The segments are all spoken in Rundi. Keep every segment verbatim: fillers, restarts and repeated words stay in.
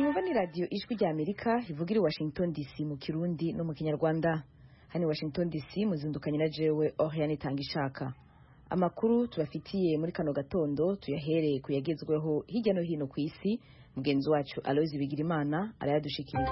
mwumva ni radiyo ijwi rya amerika ivugira i washington dc mu kirundi no mu kinyarwanda. Hano i washington dc muzindukanye na jewe Oriane Itangishaka. Amakuru tubafitiye muri kano gatondo tuyahereye kuyagezweho hirya no hino ku isi. Mugenzi wacu Aloys Bigirimana arayadushikiriza.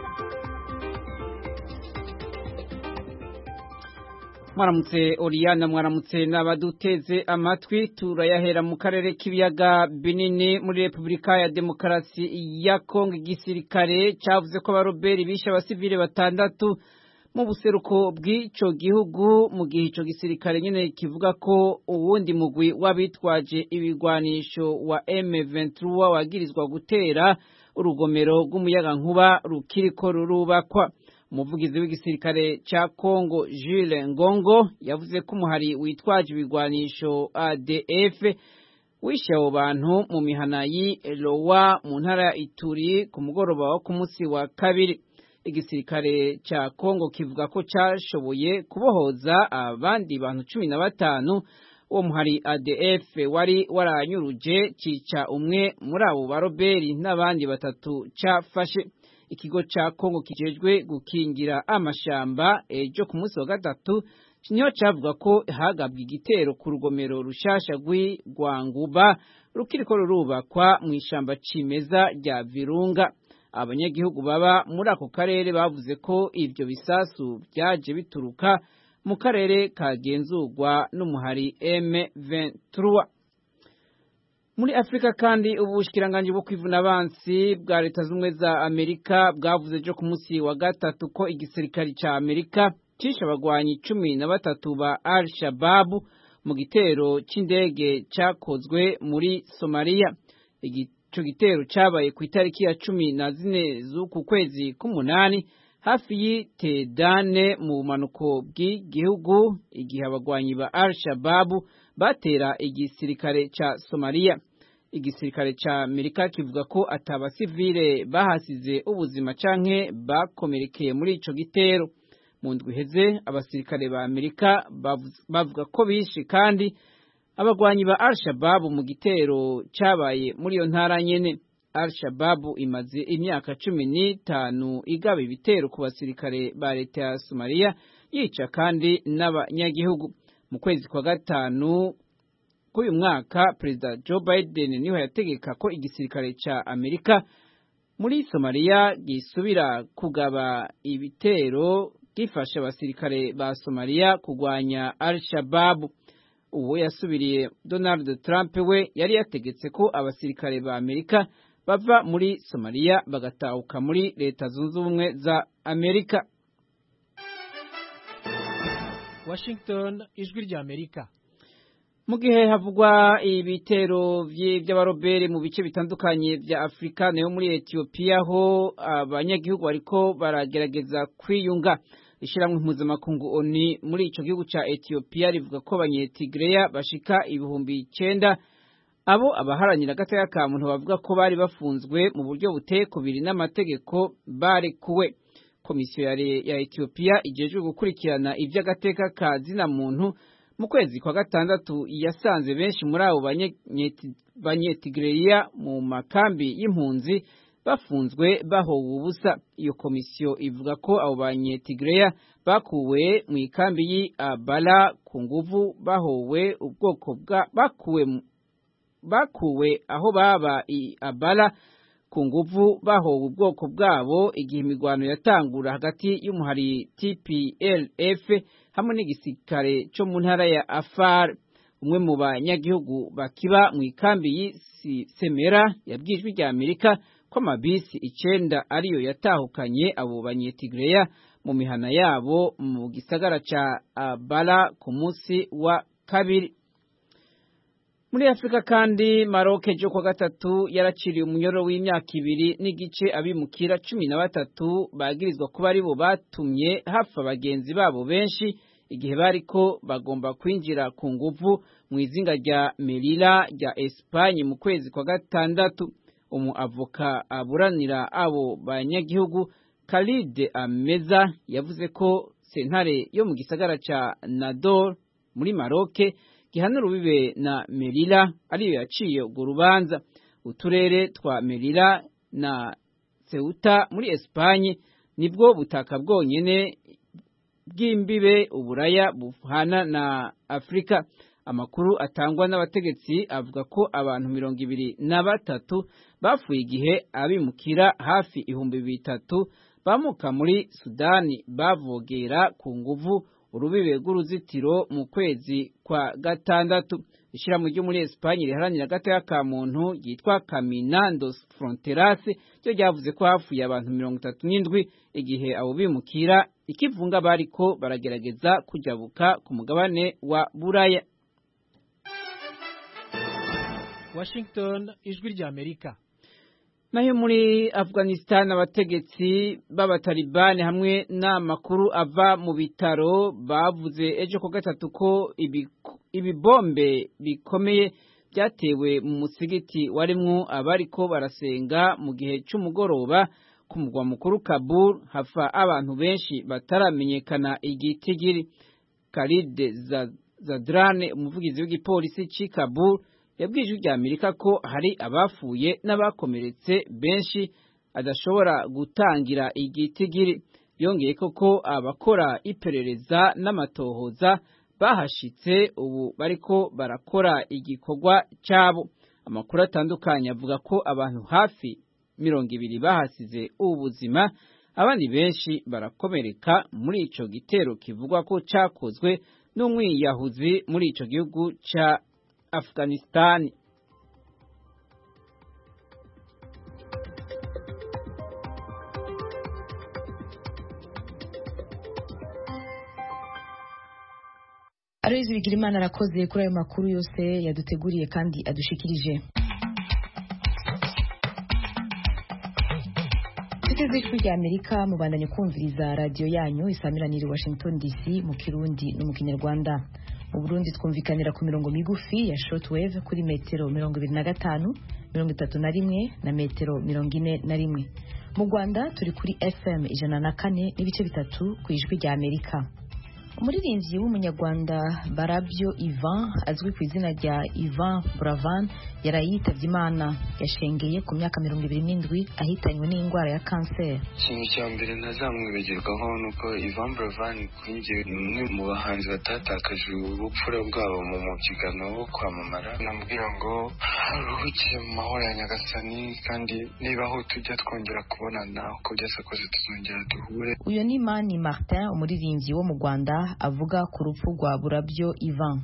Mwaramutse Oriana, mwaramutse n'abaduteze amatwi. Turayahera mu karere k'ibiyaga binini muri Republika ya Demokarasi ya Kongo. Igisirikare cavuze ko abaroberi bishe abasivile batandatu mu buseruko bw'ico gihugu, mu gihe ico gisirikare nyene kivuga ko uwundi mugwi w'abitwaje ibigwanisho wa M vingt-trois wagirizwa gutera urugomero rw'umuyagankuba rukiriko rurubakwa. Umuvugizi w'igisirikare ca Kongo Jules Ngongo yavuze ko umuhari witwaje ibigwanisho A D F wishe abo bantu mu mihana yi Lowa mu ntara ya Ituri ku mugoroba wo ku munsi wa kabiri. Igisirikare ca Kongo kivuga ko cashoboye kubohoza abandi bantu cumi na batanu. Uwo muhari A D F wari waranyuruje cica umwe muri abo baroberi n'abandi batatu cafashe. Ikigo ca Kongo kijejwe gukingira amashamba ejo ku munsi wa gatatu niho cavuga ko hagabwe igitero ku rugomero rushasha rw'Igwanguba rukiriko rurubakwa mu ishamba cimeza rya Virunga. Abanyagihugu baba muri ako karere bavuze ko ivyo bisasu vyaje bituruka mu karere kagenzurwa n'umuhari M vingt-trois. Muri Afrika kandi ubushikiranganje bwo kwivuna abansi bwa leta z'umwe za Amerika bwavuze ejo ku munsi wa gatatu ko igisirikari ca Amerika cishe abagwanyi cumi na batatu ba Al-Shabaab mu gitero c'indege cakozwe muri Somalia. Ico gitero cabaye ku itariki ya cumi na zine z'uku kwezi k'umunani hafi y'Itedane mu bumanuko bw'igihugu, igihe abagwanyi ba Al-Shabaab batera igisirikare ca Somalia. Igisirikare ca Amerika kivuga ko atabasivile bahasize ubuzima canke bakomerekeye muri ico gitero. Mu ndwi iheze abasirikare ba Amerika bavuga ko bishe kandi abagwanyi ba Al-Shabaab mu gitero cabaye muri iyo ntara nyene. Al-Shabaab imaze imyaka cumi n'itanu igaba ibitero ku basirikare ba leta ya Somalia, yica kandi n'abanyagihugu. Mu kwezi kwa gatanu k'uyu mwaka Perezida Joe Biden niho yategeka ko igisirikare ca Amerika muri Somalia gisubira kugaba ibitero gifasha abasirikare ba Somalia kugwanya Al-Shabaab. Uwo yasubiriye Donald Trump we yari yategetse ko abasirikare ba Amerika bava muri Somalia bagatahuka muri leta zunze ubumwe za Amerika. Washington, ijwi rya Amerika. Mu gihe havugwa ibitero by'abarobere mu bice bitandukanye bya Afrika nayo muri Ethiopia ho abanyagihugu bariko baragerageza kwiyunga. Ishiramwe mpuzamakungu O N U muri ico gihugu ca Ethiopia rivuga ko abanyetigreya bashika ibihumbi icenda abo abaharanira agateka ka muntu bavuga ko bari bafunzwe mu buryo buteye kubiri n'amategeko barekuwe. Komisiyo ya Ethiopia ijejwe gukurikirana ivy'agateka ka zina muntu mu kwezi kwa gatandatu yasanze benshi muri abo banyetigreya mu makambi y'impunzi bafunzwe bahowe ubusa. Iyo komisiyo ivuga ko abo banyetigreya bakuwe mu ikambi yi Abala ku nguvu, bahowe ubwoko bwa bakuwe bakuwe aho baba i Abala ku nguvu, bahowe ubwoko bwabo igihe imigwano yatangura hagati y'umuhari T P L F hamwe n'igisirikare cyo mu ntara ya Afar. Umwe mu banyagihugu bakiba mu ikambi y'Isemera yabwijwe rya Amerika ko amabisi icenda ariyo yatahukanye abo banyetigreya mu mihana yabo mu gisagara ca Abala ku munsi wa kabiri. Muri Afrika kandi Maroc ejo kwa gatatu yaraciriye umunyoro w'imyaka ibiri n'igice abimukira cumi na batatu bagirizwa kuba aribo batumye hafa abagenzi babo benshi igihe bariko bagomba kwinjira ku nguvu mu izinga rya Melilla rya Espagne mu kwezi kwa gatandatu. Umu avoka aburanira abo banyagihugu Khalid Ameza yavuze ko sentare yo mu gisagara ca Nador muri Maroc gihana urubibe na Melilla ariyo yaciye urwo rubanza. Uturere twa Melilla na Ceuta muri Espagne nibwo butaka bwonyene bw'imbibe uburaya buhana na Afrika. Amakuru atangwa n'abategetsi avuga ko abantu mirongo ibiri na batatu bafuye igihe abimukira hafi ihumbi bitatu bamuka muri Sudani bavogera ku nguvu urubibe rw'uruzitiro mu kwezi kwa gatandatu. Ishirahamwe ryo muri Espagne riharanira agateka ka muntu ryitwa Caminandos Fronteras ryo ryavuze ko hafuye abantu mirongo itatu n'indwi igihe abo bimukira ikivunga bariko baragerageza kujabuka ku mugabane wa Buraya. Washington, ijwi rya Amerika. Nayo muri Afghanistan abategetsi b'abatalibani hamwe n'amakuru ava mu bitaro bavuze ejo ko gatatu ko ibibombe bikomeye byatewe mu musigiti warimwo abariko barasenga mu gihe cy'umugoroba ku mugwa mukuru Kabul, hafa abantu benshi bataramenyekana igitigiri. Khalid Zadrane, umuvugizi w'igipolisi cy'i Kabul, yabwije ijwi rya Amerika ko hari abafuye n'abakomeretse benshi adashobora gutangira igitigiri. Yongeye ko abakora iperereza n'amatohoza bahashitse ubu bariko barakora igikorwa cyabo. Amakuru atandukanye avuga ko abantu hafi mirongo ibiri bahasize ubuzima, abandi benshi barakomereka muri ico gitero kivugwa ko cakozwe n'umwiyahuzi muri ico gihugu ca Afghanistan. Aloyizi Bigirimana arakoze kuri ayo makuru yose yaduteguriye kandi adushikirije. Tuteze ijwi rya Amerika mubandanye kumviriza radio yanyu isamiranira Washington D C mu Kirundi no mu Kinyarwanda. Mu Burundi twumvikanira ku mirongo migufi ya shortwave kuri metero mirongo ibiri na gatanu, mirongo itatu na rimwe na metero mirongo ine na rimwe. Mu Rwanda turi kuri F M ijana na kane n'ibice bitatu ku ijwi rya Amerika. Umuririmbyi w'umunyarwanda Barabyo Ivan azwi ku izina rya Ivan Buravan yarayitavye Imana, yashengeye ku myaka mirongo ibiri n'indwi ahitanywe n'indwara ya kanseri. Ikintu cya mbere ntazamwibagirwaho nuko Ivan Buravan kuri njye ni umwe mu bahanzi batatakaje ubupfura bwabo mu mubyigano wo kwamamara. Namubwira ngo aruhukire mu mahoro ya Nyagasani, kandi niba aho tujya twongera kubonana uko byose kose tuzongera duhure. Uyo ni Mani Martin, umuririmbyi wo mu Rwanda, avuga ku rupfu rwa Burabyo Ivan.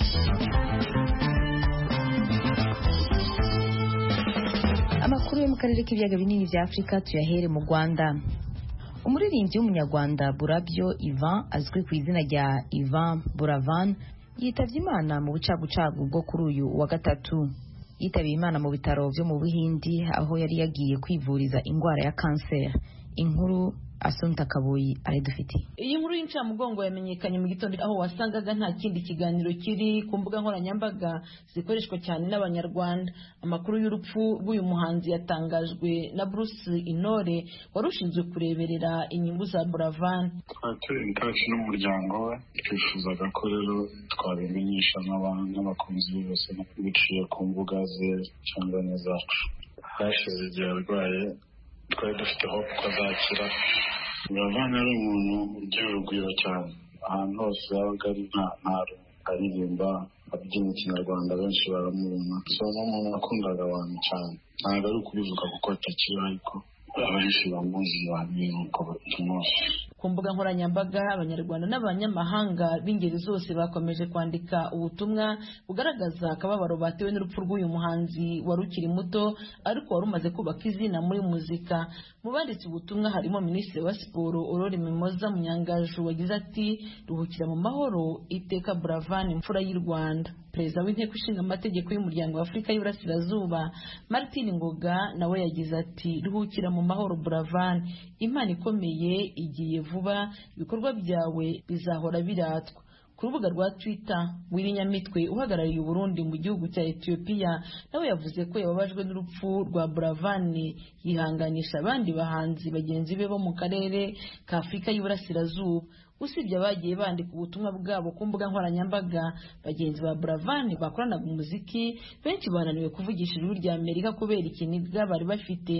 Amakuru yo mu karere k'ibiyaga binini bya Afrika tuyahere mu Rwanda. Umuririmbyi w'umunyarwanda Burabyo Ivan azwi ku izina rya Ivan Buravan yitavye Imana mu bucagucagu bwo kuri uyu wa gatatu. Yitabiye Imana mu bitaro byo mu Buhindi aho yari yagiye kwivuriza indwara ya kanseri. Inkuru Asumta Kaboyi aredufiti. Iyi nkuru y'incamugongo yamenyekanye mu gitondo aho wasangaga nta kindi kiganiro kiri ku mbuga nkoranyambaga zikoreshwa cyane n'Abanyarwanda. Amakuru y'urupfu rw'uyu muhanzi yatangajwe na Bruce Intore warushinzwe kureberera inyungu za Buravan. Twateye intashyi n'umuryango we, twifuzaga ko rero twabimenyesha n'abakunzi bose biciye ku mbuga ze cyangwa n'izacu. Hashize igihe arwaye, twari dufite hope ko azakira. Buravan ari umuntu ugira urugwiro cyane, ahantu hose yabaga ari ntaro aririmba abyina Ikinyarwanda benshi baramubona. So n'umuntu wakundaga abantu cyane, ntabwo ari ukubivuga kuko atakiriho, ariko abenshi bamuzi bamenye uko tumuzi. Ku mbuga nkoranyambaga Abanyarwanda n'abanyamahanga b'ingeri zose bakomeje kwandika ubutumwa bugaragaza akababaro batewe n'urupfu rw'uyu muhanzi wari ukiri muto ariko wari umaze kubaka izina muri muzika. Mu banditse ubutumwa harimo Minisitiri wa Siporo Aurore Mimoza Munyangaju wagize ati ruhukira mu mahoro iteka Buravan imfura y'u Rwanda. Perezida w'Inteko Ishinga Amategeko y'Umuryango wa Afurika y'Iburasirazuba Martin Ngoga nawe yagize ati ruhukira mu mahoro Buravan, Imana ikomeye igiye vuba, ibikorwa byawe bizahora biratwa. Ku rubuga rwa Twitter Wirinyamitwe uhagarariye Burundi mu gihugu cya Ethiopia nawe yavuze ko yababajwe n'urupfu rwa Buravan, yihanganisha abandi bahanzi bagenzi be bo mu karere ka Afurika y'Iburasirazuba. Usibye abagiye bandika ubutumwa bwabo ku mbuga nkoranyambaga, bagenzi ba Buravan bakoranaga umuziki benshi bananiwe kuvugisha ijwi rya Amerika kubera ikiniga bari bafite.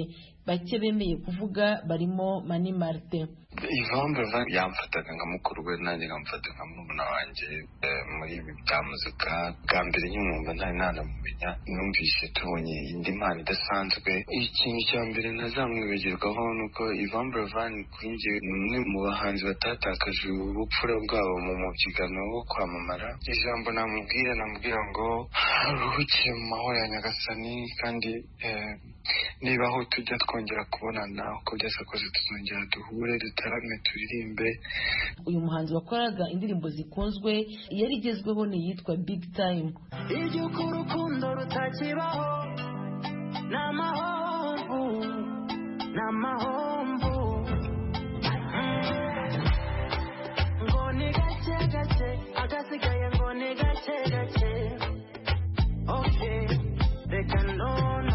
bake bemeye kuvuga barimo Mani Martin. Ivan Buravan yamfataga nka mukuru we, nanjye nkamufata nka murumuna wanjye muri ibi bya muzika. Bwa mbere nyumva ntari nanamumenya, numvise tubonye indi mpano idasanzwe. Ikintu cya mbere ntazamwibagirwaho ni uko Ivan Buravan kuri njye ni umwe mu bahanzi batatakaje ubupfura bwabo mu mubyigano wo kwamamara. Ijambo namubwira namubwira ngo aruhukiye mu mahoro ya Nyagasani, kandi niba aho tujya twongera kubonana uko byose kose tuzongera duhure dutarame turirimbe. Uyu muhanzi wakoraga indirimbo zikunzwe yari igezweho ni yitwa Big Time. Iryo kurukundo rutakibaho n'amahomvu n'amahomvu ngo ni gake gake agasigaye ngo ni gake gake. Okay, reka none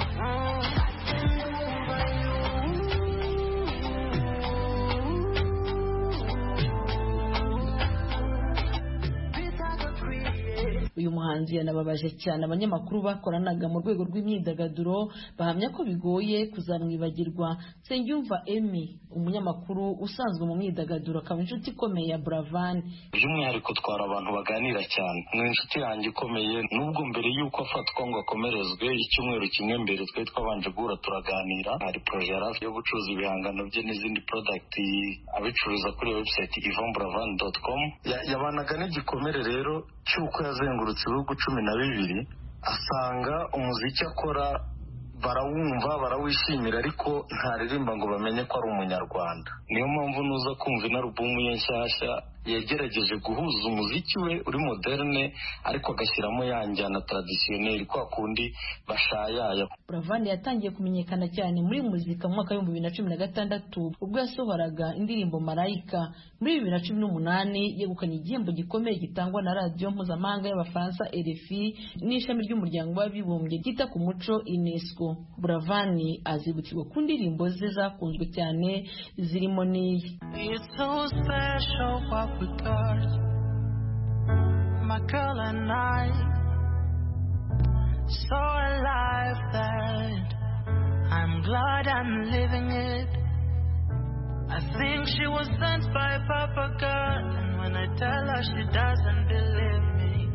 uyu muhanzi yanababaje cyane abanyamakuru bakoranaga mu rwego rw'imyidagaduro, bahamya ko bigoye kuzamwibagirwa. Nsengiyumva Emmy, umunyamakuru usanzwe mu myidagaduro akaba inshuti ikomeye ya Buravan. By'umwihariko twara abantu baganira cyane, ni inshuti yanjye ikomeye. Nubwo mbere y'uko afatwa ngo akomerezwe, icyumweru kimwe mbere twe twabanje guhura turaganira. Hari projet yo gucuruza ibihangano bye n'izindi product abicuruza kuri website ivan buravan dot com. Yabanaga n'igikomere rero cy'uko yazengurutse ibihugu cumi na bibiri, asanga umuziki akora barawumva barawishimira ariko ntaririmba ngo bamenye ko ari umunyarwanda. Niyo mpamvu nuza kumva ina album ye nshyashya yagerageje guhuza umuziki we uri moderne ariko agashyiramo yanjyana traditionnel kwa kundi bashayaya. Buravan yatangiye kumenyekana cyane muri muzika mu mwaka wa bibiri na cumi na gatandatu ubwo yasohoraga indirimbo Marayika. Muri bibiri na cumi n'umunani yegukanye igihembo gikomeye gitangwa na radiyo mpuzamahanga y'Abafaransa R F I n'ishami ry'umuryango w'abibumbye ryita ku muco UNESCO. Buravan azibukirwa ku ndirimbo ze zakunzwe cyane zirimo n'iyi. It's so special what we got, my girl and I, so alive that I'm glad I'm living it. I think she was sent by Papa God, and when I tell her she doesn't believe me.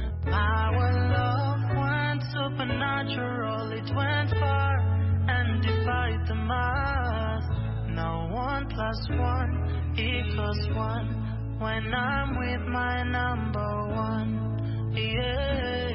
Our love went supernatural, it went far and defied the math. Now one plus one equals one when I'm with my number one. Yeah,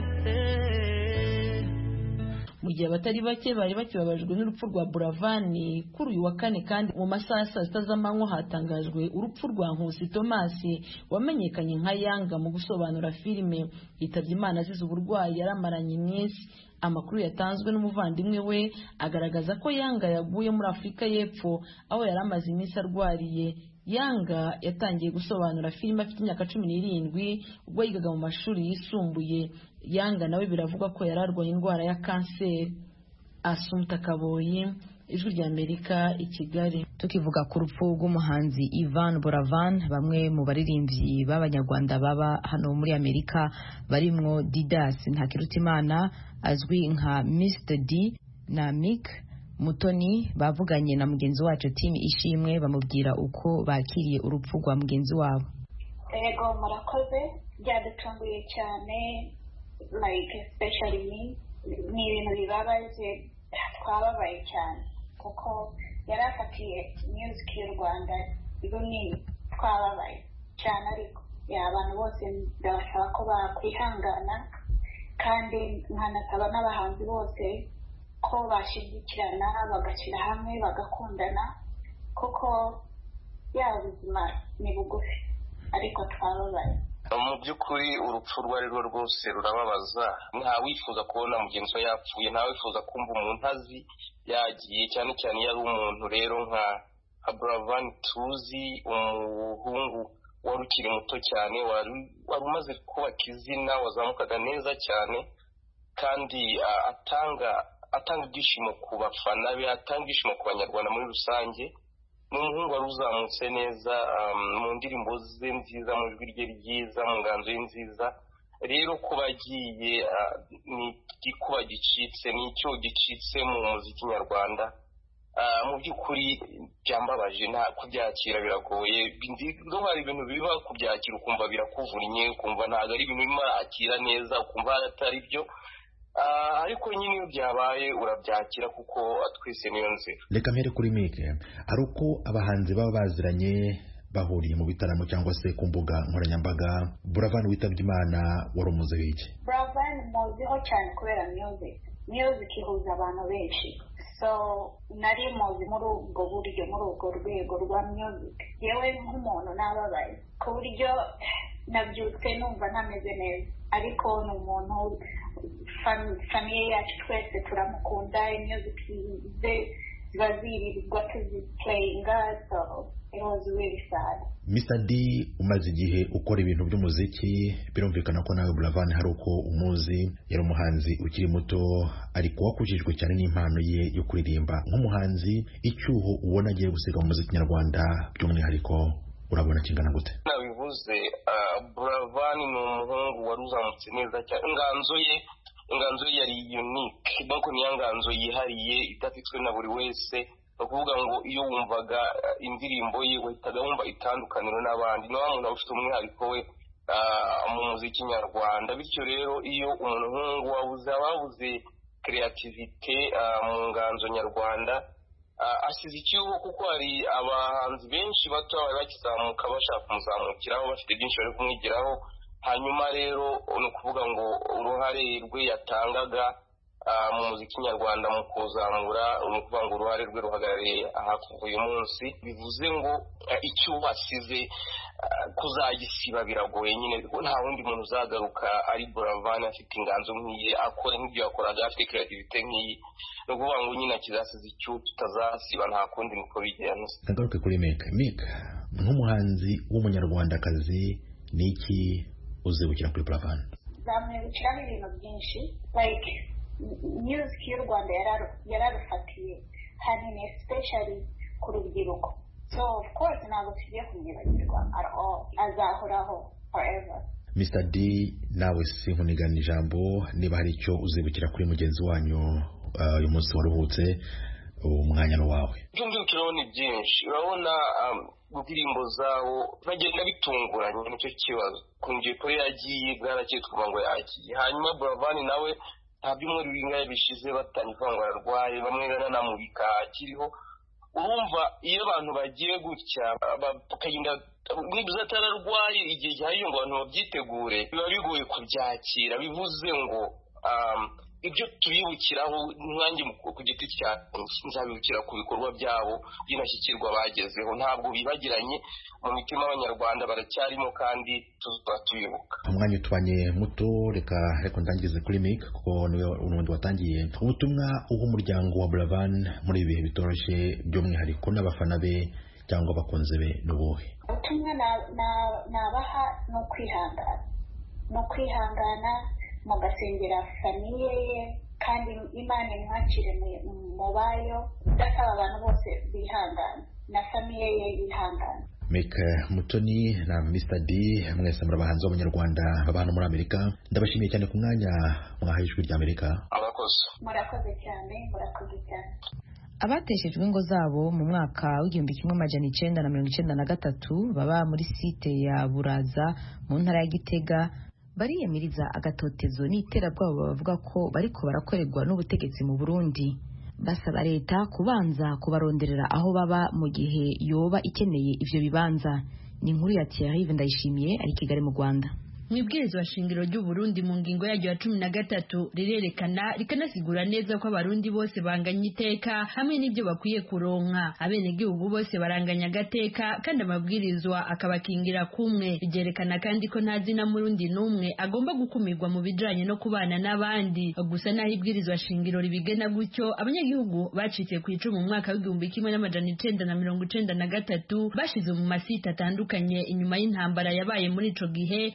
yeah. Mu gihe abatari bake bari bakibabajwe n'urupfu rwa Buravan, kuri uyu wa kane kandi mu masaha ya saa sita z'amanywa hatangajwe urupfu rwa Nkusi Thomas wamenyekanye nka Yanga mu gusobanura filime. Yitabye Imana azize uburwayi yaramaranye iminsi. Amakuru yatanzwe n'umuvandimwe we agaragaza ko Yanga yaguye muri Afurika y'Epfo aho yari amaze iminsi arwariye. Yanga yatangiye gusobanura filime afite imyaka cumi n'irindwi ubwo yigaga mu mashuri yisumbuye. Yanga nawe biravugwa ko yari arwaye indwara ya kanseri. Assumpta Kaboyi, Ijwi ry'Amerika, i Kigali. Tukivuga ku rupfu rw'umuhanzi Ivan Buravan, bamwe mu baririmbyi b'Abanyarwanda baba hano muri Amerika barimwo Didas Ntakirutimana azwi nka mister D na Mick Mutoni bavuganye na mugenzi wacu Tim Ishimwe bamubwira uko bakiriye urupfu rwa mugenzi wabo. Ego murakoze, byadutunguye cyane, like especially me, ni ibintu bibabaje, twababaye cyane kuko yarafatiye music y'u Rwanda runini, twababaye cyane ariko abantu bose ndabasaba ko bakwihangana kandi nkanasaba n'abahanzi bose ko bashigikirana bagashyira hamwe bagakundana kuko yaba ubuzima ni bugufi ariko twababaye. Mu by'ukuri urupfu rwari rwo rwose rurababaza, nta wifuza kubona mugenzi we yapfuye, nta wifuza kumva umuntu azi yagiye, cyane cyane yari umuntu rero nka Buravan tuzi, umuhungu wari ukiri muto cyane, wari umaze kubaka izina, wazamukaga neza cyane kandi atanga atanga ibyishimo ku bafana be, atanga ibyishimo ku Banyarwanda muri rusange. Ni umuhungu wari uzamutse neza mu ndirimbo ze nziza, mu ijwi rye ryiza, mu nganzo ye nziza. Rero kuba agiye ni igikuba gicitse, ni icyo gicitse mu muziki nyarwanda. mu by'ukuri byambabaje nta kubyakira biragoye ndo hari ibintu biba kubyakira ukumva birakuvunnye ukumva ntabwo ari ibintu birimo arakira neza ukumva atari byo ariko nyine iyo byabaye urabyakira kuko twese niyo nzira. Reka mpere kuri Mike, ari uko abahanzi baba baziranye bahuriye mu bitaramo cyangwa se ku mbuga nkoranyambaga. Buravan witabye Imana wari umuze w'iki? Buravan muziho cyane kubera music music ihuza abantu benshi, so nari muzi muri ubwo buryo muri ubwo rwego rwa music. Yewe nk'umuntu nababaye ku buryo nabyutse numva ntameze neza, ariko ni umuntu famiye yacu twese turamukunda, music ze ziba zirirwa tuziplayinga, so it was really sad. Mister D, umaze igihe ukora ibintu by'umuziki, birumvikana ko nawe Buravan hari uko umuzi, yari umuhanzi ukiri muto ariko wakujijwe cyane n'impano ye yo kuririmba. Nk'umuhanzi, icyuho ubona agiye gusiga mu muziki nyarwanda by'umwihariko urabona kingana gute? Nabivuze, Buravan ni umuhungu wari uzamutse neza cyane. Inganzo ye inganzo ye yari unique, donc ni inganzo yihariye idafitwe na buri wese. Bakuvuga ngo iyo wumvaga indirimbo ye wahitaga wumva itandukaniro n'abandi, no muntu ufite umwihariko we mu muziki nyarwanda. Bityo rero iyo umuntu nk'uwo wabuze ababuze creativity mu nganzo nyarwanda asize icyuho, kuko hari abahanzi benshi bato bari bakizamuka bashaka kumuzamukiraho bafite byinshi bari kumwigiraho. Hanyuma rero ni ukuvuga ngo uruhare rwe yatangaga mu muziki nyarwanda mu kuzamura, ni ukuvuga ngo uruhare rwe ruhagarariye aha kuva uyu munsi. Bivuze ngo icyuho asize kuzagisiba biragoye nyine, nta wundi muntu uzagaruka ari Buravan afite inganzo nk'iyi, akora nk'ibyo yakoraga, afite creativity nk'iyi. Ni ukuvuga ngo nyine akizasize icyuho tutazasiba, nta kundi niko bigenda. Kagaruke kuri Mike. Mike, nk'umuhanzi w'umunyarwandakazi ni iki uzibukira kuri Buravan? Zamwibukiraho ibintu byinshi, like music y'u Rwanda yararufatiye hanini, especially ku rubyiruko. So of course ntabwo tugiye kumwibagirwa at all, azahoraho forever. Mister D, nawe sinkunigana ijambo, niba hari icyo uzibukira kuri mugenzi wanyu uyu munsi waruhutse, umwanya wawe. Byumvikiro ni byinshi, urabona indirimbo zawo bagenda bitunguranye, nicyo kibazo. Kungiye kuri yagiye bwarakitwa ngo yagiye, hanyuma Buravan nawe nta byumweru bingahe bishize batanyuka ngo ararwaye, bamwe nanamubika akiriho. Urumva iyo abantu bagiye gutya bakagenda nibuza atararwaye igihe cyayo ngo abantu babyitegure, biba bigoye kubyakira. Bivuze ngo ibyo tubibukiraho nkanjye ku giti cyanjye nzabibukira ku bikorwa byabo by'inashyikirwa bagezeho, ntabwo bibagiranye mu mitima y'Abanyarwanda, baracyarimo kandi tuzaba tubibuka. Umwanya utubanye muto, reka reka ndangirize kuri Mike kuko niwe unundi watangiye. Ubutumwa uha umuryango wa Buravan muri ibi bihe bitoroshye by'umwihariko n'abafana be cyangwa abakunzi be n'ubuhe? Ubutumwa nabaha ni ukwihangana, ni ukwihangana mugasengera famiye ye, kandi Imana imwakire mu bayo, udasaba abantu bose bihangana na famiye ye yihangana. Mike Mutoni na Mister D, mwese muri abahanzi b'Abanyarwanda babana muri Amerika, ndabashimiye cyane ku mwanya mwahaye ijwi rya Amerika. Abakoze murakoze cyane murakoze cyane. Abateshejwe ingo zabo mu mwaka w'igihumbi kimwe amajana icenda na mirongo icenda na gatatu baba muri site ya Buraza mu ntara ya Gitega bariyamiriza agatotezo n'iterabwoba bavuga ko bariko barakorerwa n'ubutegetsi mu Burundi. Basaba leta kubanza kubaronderera aho baba mu gihe yoba ikeneye ivyo bibanza. Ni inkuru ya Thierry Ndayishimiye ari Kigali mu Rwanda. Mwibwirizwa shingiro ry'u Burundi mu ngingo yaryo ya cumi na gatatu rirerekana rikanasigura neza ko abarundi bose banganya iteka hamwe n'ibyo bakwiye kuronka. Abenegihugu bose baranganya agateka kandi amabwirizwa akabakingira kumwe. Bigerekana kandi ko nta zina murundi n'umwe agomba gukumirwa mu bijanye no kubana n'abandi. Gusa naho ibwirizwa shingiro ribigena gutyo, abanyagihugu bacitse ku icumu mu mwaka w'igihumbi kimwe n'amajana icenda na mirongo icenda na gatatu bashize mu masite atandukanye inyuma y'intambara yabaye muri ico gihe, bavuga ko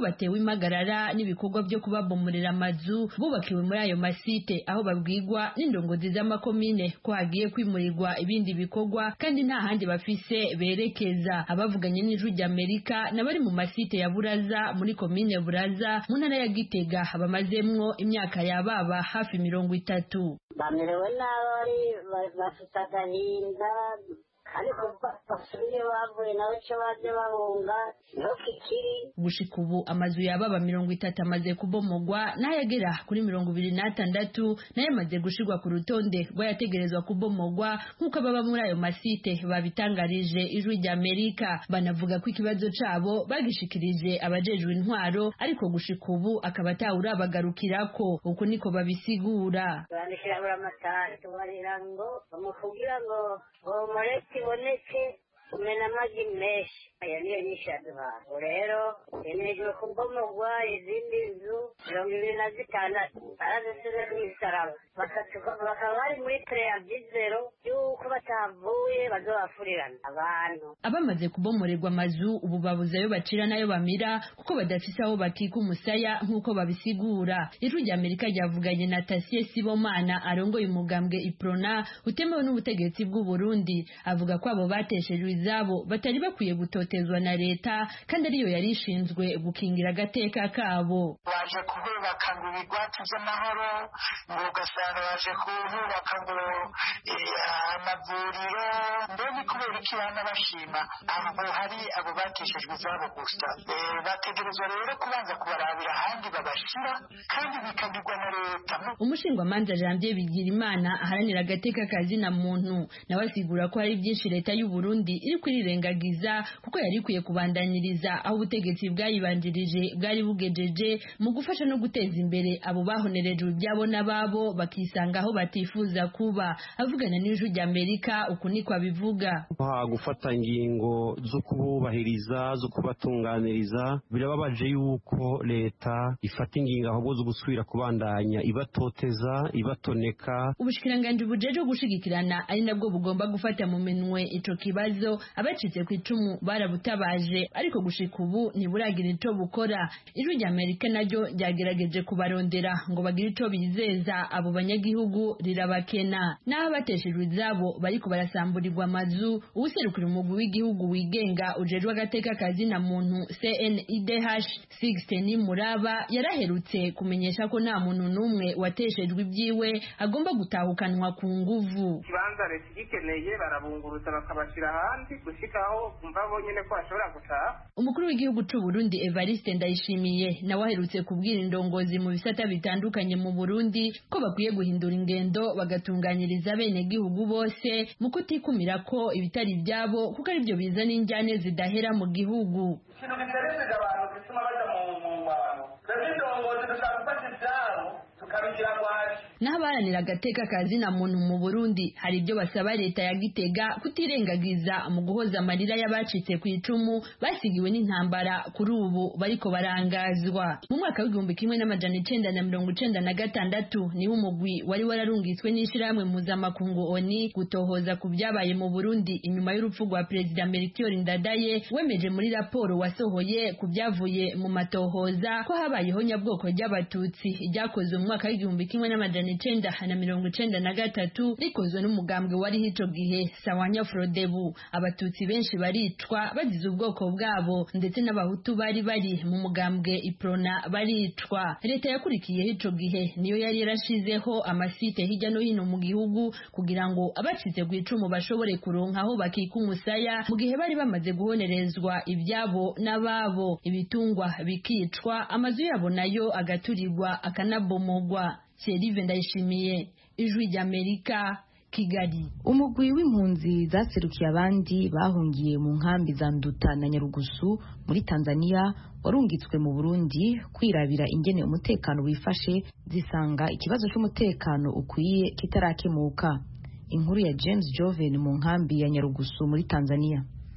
batewe impagarara n'ibikorwa byo kubabomorera amazu bubakiwe muri ayo masite aho babwirwa n'indongozi z'amakomine ko hagiye kwimurirwa ibindi bikorwa kandi nta handi bafise berekeza. Abavuganye n'Ijwi ry'Amerika n'abari mu masite ya Buraza muri komine Buraza mu ntara ya Gitega bamazemwo imyaka yababa hafi mirongo itatu. Bamerewe n'abari bafite agahinda kandi kuva basubiye bavuye nawe cyo baje bahunga niho kikiri. Gushika ubu amazu yababa mirongo itatu amaze kubomogwa n'ayagera kuri mirongo ibiri n'atandatu nayo amaze gushirwa ku rutonde rw'ayategerezwa kubomogwa nk'uko ababa muri ayo masite babitangarije Ijwi ry'Amerika. Banavuga ko ikibazo cabo bagishikirije abajejwe intwaro ariko gushika ubu akaba atawurabagarukirako. Uko niko babisigura. Bandikira buri amatari tubarira ngo bamukugira ngo bomoreke iboneke umena amagi menshi. Aya niyo nyinshi yaduhaye. Rero yemejwe kubomogwa izindi nzu mirongo ibiri na zitandatu barazisize kumisaraba bakaba bari muri preavisero y'uko batavuye bazobafurirana abantu. Abamaze kubomorerwa amazu ubu babuze ayo bacira nayo bamira kuko badafise aho bakika umusaya nk'uko babisigura. Ijwi ry'Amerika ryavuganye na Tasie Sibomana arongoye umugambwe Iprona utemewe n'ubutegetsi bw'u Burundi, avuga ko abo bateshejwe izabo batari bakwiye gutotezwa na leta kandi ariyo yari ishinzwe gukingira agateka kabo. Baje kububaka ngo ibigwati by'amahoro, ngo ugasanga baje kububaka ngo amavuriro, mbega kubera iki bana bashima aho hari abo bateshejwe izabo gusa. Bategerezwa rero kubanza kubarabira ahandi babashira kandi bikagirwa na leta. Umushingwamanza Janvier Bigirimana aharanira agateka kazina muntu nawe asigura ko hari byinshi leta y'u Burundi iri kurirengagiza kuko yari ikwiye kubandanyiriza aho ubutegetsi bwayibanjirije bwari bugejeje mu gufasha no guteza imbere abo bahonereje ibyabo n'ababo bakisanga aho batifuza kuba. Avugana n'Ijwi ry'Amerika uku niko abivuga. Gufata ingingo zo kububahiriza zo kubatunganiriza birababaje yuko leta ifata ingingo ahubwo zo gusubira kubandanya ibatoteza ibatoneka. Ubushikiranganje bujeje gushigikirana ari nabwo bugomba gufata mu minwe ico kibazo. Abacitse ku icumu barabutabaje ariko gushika ubu ntiburagira ico bukora. Ijwi ry'Amerika naryo ryagerageje kubarondera ngo bagire ico bizeza abo banyagihugu rirabakena. Naho bateshejwe izabo bariko barasamburirwa amazu, userukira umugwi w'igihugu wigenga ujejwe agateka kazina muntu C N I D H Sixteen Muraba yaraherutse kumenyesha ko nta muntu numwe wateshejwe ibyiwe agomba gutahukanwa ku nguvu. Kibanza leta gikeneye barabunguruza bakabashira ahandi gushikaho umva bonyene ko ashobora gutaha. Umukuru w'igihugu c'u Burundi Evariste Ndayishimiye nawe aherutse kubwira indongozi mu bisata bitandukanye mu Burundi ko bakwiye guhindura ingendo bagatunganyiriza bene gihugu bose mu kutikumira ko ibitari ibyabo kuko ari byo bizana injyane zidahera mu gihugu. Ikintu gitereza abantu bituma baja mu ngwano. Ndabindongozi dushaka gufata ivyabo tukabigira kwaje. N'abaharanira agateka kazina muntu mu Burundi hari ibyo basaba leta ya Gitega kutirengagiza mu guhoza amarira y'abacitse ku icumu basigiwe n'intambara kuri ubu bariko barangazwa. Mu mwaka w'igihumbi kimwe n'amajana icenda na mirongo icenda na gatandatu niho umugwi wari wararungitswe n'ishirahamwe mpuzamakungu O N U gutohoza ku byabaye mu Burundi inyuma y'urupfu rwa Perezida Melchior Ndadaye wemeje muri raporo wasohoye ku byavuye mu matohoza ko habayeho nyabwoko ry'abatutsi ryakozwe mu mwaka w'igihumbi kimwe n'amajana icenda na mirongo icenda na gatatu rikozwe n'umugambwe wari hico gihe Sawanya Frodebu. Abatutsi benshi baricwa bagize ubwoko bwabo ndetse n'abahutu bari bari mu mugambwe Iprona baricwa. Leta yakurikiye hico gihe niyo yari yarashizeho amasite hirya no hino mu gihugu kugira ngo abacitse ku icumu bashobore kuronka aho bakika umusaya mu gihe bari bamaze guhonerezwa ibyabo n'ababo. Ibitungwa bikicwa, amazu yabo nayo agaturirwa akanabomogwa. Thierry Ndayishimiye, Ijwi ry'Amerika, Kigali. Umugwi w'impunzi zaserukiye abandi bahungiye mu nkambi za Nduta na Nyarugusu muri Tanzania warungitswe mu Burundi kwirabira ingene umutekano wifashe zisanga ikibazo cy'umutekano ukwiye kitarakemuka. Inkuru ya James Joven mu nkambi ya Nyarugusu muri Tanzania.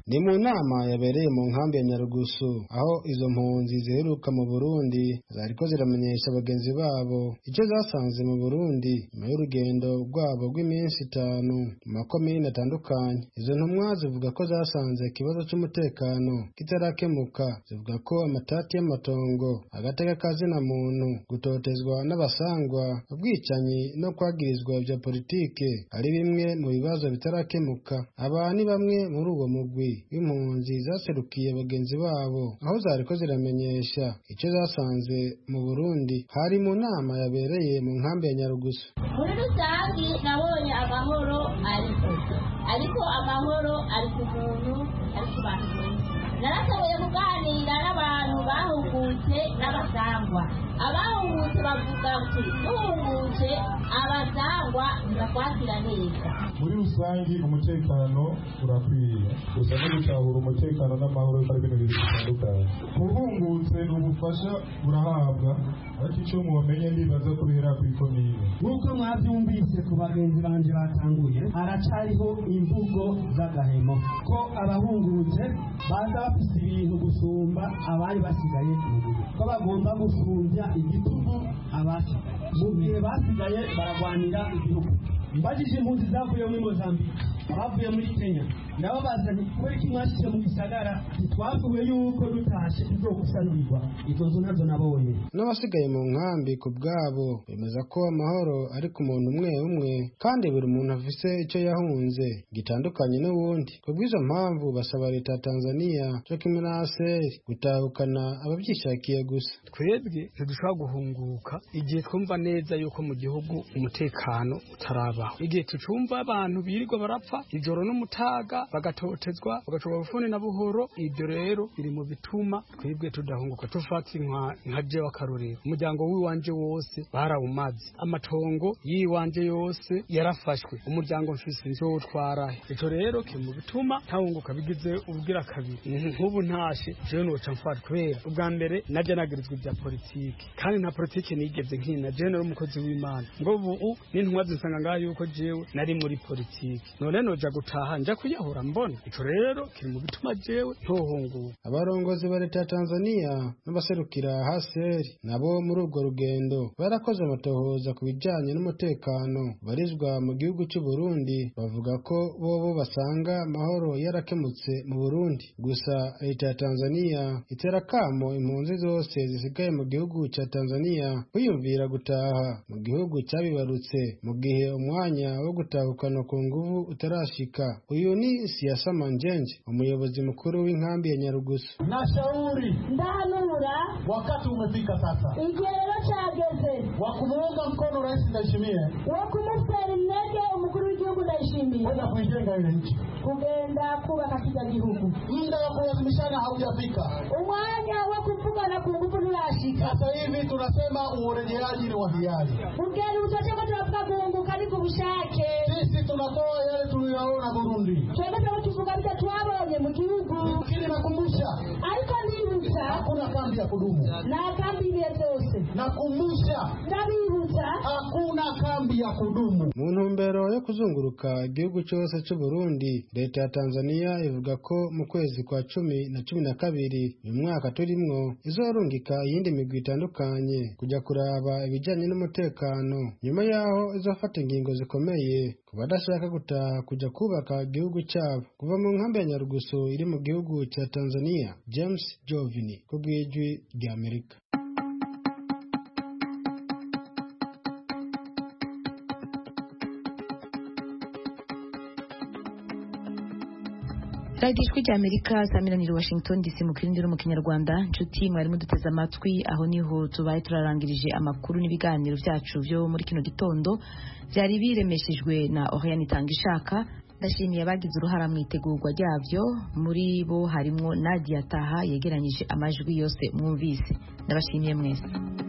ni mu nama yabereye mu nkambi ya Nyarugusu aho izo mpunzi ziheruka mu Burundi zariko ziramenyesha bagenzi babo icyo zasanze mu Burundi nyuma y'urugendo rwabo rw'iminsi itanu mu makomine atandukanye. Izo ntumwa zivuga ko zasanze ikibazo cy'umutekano kitarakemuka, zivuga ko amatati y'amatongo, agateka kazina muntu, gutotezwa n'abasangwa, ubwicanyi no kwagirizwa bya politike ari bimwe mu bibazo bitarakemuka. Aba ni bamwe muri uwo mugwi w'impunzi zaserukiye bagenzi babo aho zariko ziramenyesha icyo zasanze mu Burundi hari mu nama yabereye mu nkambi ya Nyarugusu. Muri rusangi nabonye amahoro ariko ariko amahoro ari ku muntu ari ku bantu. Narashoboye kuganira n'abantu bahungutse n'abasangwa. Abahungutse bavuga ati duhungutse abasangwa ntibakwakira neza. Muri rusangi umutekano urakwiye, gusa no gutahura umutekano n'amahoro ari ibintu bibiri bitandukanye. Uhungutse ni ubufasha burahabwa, ariko icyo mumenye ndibaza ko bihera ku ikomine. Nk'uko mwabyumvise ku bagenzi banje batanguye, haracariho imvugo z'agahemo ko abahungutse baza bafite ibintu gusumba abari basigaye mu gihugu, ko bagomba gusumbya igitugu abasigaye. Mu gihe basigaye baragwanira igihugu. Mbajije impunzi zavuye muri Mozambique, abavuye muri Kenya, nabo bazanye kubera iki mwashyize mu gisagara, ntitwavuye yuko dutashe tuzogusanurwa. Izo nzu nazo nabonye. N'abasigaye mu nkambi ku bwabo bemeza ko amahoro ari ku muntu umwe umwe, kandi buri muntu afise icyo yahunze gitandukanye n'uwundi. Ku bw'izo mpamvu basaba leta ya Tanzania cyo kimwe na A S E R gutahukana ababyishakiye gusa. Twebwe ntidushobora guhunguka igihe twumva neza yuko mu gihugu umutekano utaraba, igihe tucumva abantu birirwa barapfa ijoro n'umutaga bagatotezwa bagashobora bufune na buhoro. Ibyo rero biri mu bituma twebwe tudahunguka. Tufata nka je w'akarorero, umuryango w'iwanje wose barawumaze, amatongo y'iwanje yose yarafashwe, umuryango mfise nzotwarahe. Ico rero ke mu bituma ntahunguka bigize ubwira kabiri. Nk'ubu ntashe jewe noca mfata kubera ubwa mbere naje nagirizwa ibya politiki, kandi nta politiki nigeze nkina. Je nari umukozi w'Imana, ngo ubu n'intwa zinsanga ngaho yuko jewe nari muri politiki, none noja gutaha nja kuyahura mbona. Ico rero kiri mu bituma jewe ntohunguka. Abarongozi ba leta ya Tanzania n'abaserukira A S E R nabo muri urwo rugendo barakoze amatohoza ku bijanye n'umutekano barizwa mu gihugu cy'u Burundi. Bavuga ko bobo basanga amahoro yarakemutse mu Burundi, gusa leta ya Tanzania itera kamo impunzi zose zisigaye mu gihugu cya Tanzania kwiyumvira gutaha mu gihugu cyabibarutse mu gihe umwanya wo gutahukana ku nguvu utarashika. Uyu ni Siasa Manjenje, umuyobozi mukuru w'inkambi ya Nyarugusu. Nashauri ndahanura, wakati umefika sasa, igihe rero cyageze wa kumuunga mkono Rais Ndayishimiye, wo kumutera intege umukuru w'igihugu Ndayishimiye kwenda kuijenga ile nchi, kugenda kubaka kija gihugu. Muda wa kulazimishana haujafika, umwanya wo kuvugana ku nguvu nturashika. Sasa hivi tunasema urejeaji ni wa hiari. Ugeni utoke kwa tunavuga kuunguka ni kubushake. Sisi tunatoa yale tuliyoona Burundi. Twebwe tuvuga bita twabonye mu gihugu. Kile nakumbusha, ariko nibutsa hakuna kambi ya kudumu. Na kambi ile zose. Nakumbusha, ndabibutsa hakuna kambi ya kudumu. Mu ntumbero yo kuzunguruka igihugu cyose cy'u Burundi, leta ya Tanzania ivuga ko mu kwezi kwa cumi na cumi na kabiri uyu mwaka turimwo izorungika iyindi migwi itandukanye kujya kuraba ibijyanye n'umutekano, nyuma yaho izofata ingingo zikomeye ku badashaka gutaha kujya kubaka igihugu cyabo. Kuva mu nkambi ya Nyarugusu iri mu gihugu cya Tanzania, James Jovini ku bw'ijwi rya Amerika. Radio Ijwi rya Amerika saminanira Washington D C mu kirindiro mu Kinyarwanda. Nshuti mwari muduteze amatwi, aho niho tubaye turarangirije amakuru n'ibiganiro byacu byo muri kino gitondo byari biremeshejwe na Oriane Tangishaka. Ndashimiye abagize uruhara mu itegurwa ryavyo, muri bo harimo Nadia Taha yegeranyije amajwi yose mwumvise. Ndabashimiye mwese.